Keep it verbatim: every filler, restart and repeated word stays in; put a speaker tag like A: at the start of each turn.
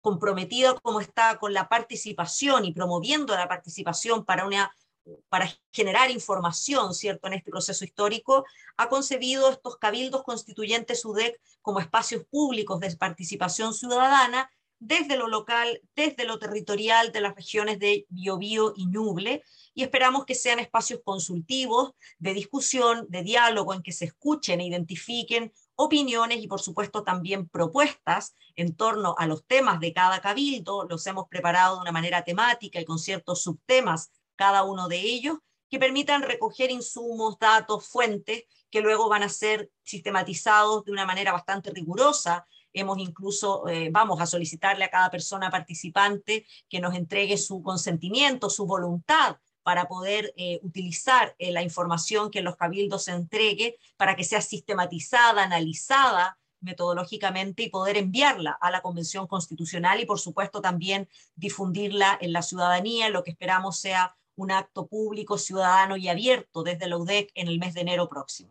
A: comprometida como está con la participación y promoviendo la participación para una para generar información, ¿cierto?, en este proceso histórico, ha concebido estos cabildos constituyentes U D E C como espacios públicos de participación ciudadana desde lo local, desde lo territorial de las regiones de Biobío y Ñuble, y esperamos que sean espacios consultivos, de discusión, de diálogo, en que se escuchen e identifiquen opiniones y, por supuesto, también propuestas en torno a los temas de cada cabildo. Los hemos preparado de una manera temática y con ciertos subtemas cada uno de ellos, que permitan recoger insumos, datos, fuentes, que luego van a ser sistematizados de una manera bastante rigurosa. Hemos incluso, eh, vamos a solicitarle a cada persona participante que nos entregue su consentimiento, su voluntad para poder eh, utilizar eh, la información que en los cabildos se entregue, para que sea sistematizada, analizada metodológicamente y poder enviarla a la Convención Constitucional y, por supuesto, también difundirla en la ciudadanía, lo que esperamos sea un acto público, ciudadano y abierto desde la U D E C en el mes de enero próximo.